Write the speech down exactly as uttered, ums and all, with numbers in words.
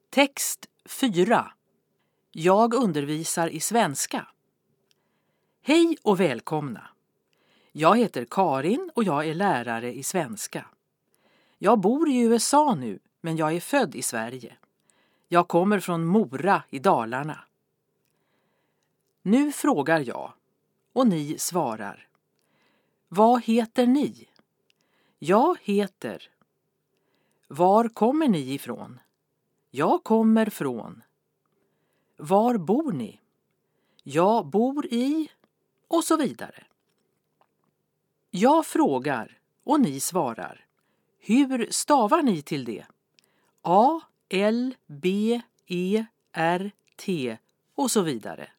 Text fyra. Jag undervisar i svenska. Hej och välkomna. Jag heter Karin och jag är lärare i svenska. Jag bor i U S A nu, men jag är född i Sverige. Jag kommer från Mora i Dalarna. Nu frågar jag och ni svarar. Vad heter ni? Jag heter. Var kommer ni ifrån? Jag kommer från. Var bor ni? Jag bor i. Och så vidare. Jag frågar och ni svarar. Hur stavar ni till det? A, L, B, E, R, T och så vidare.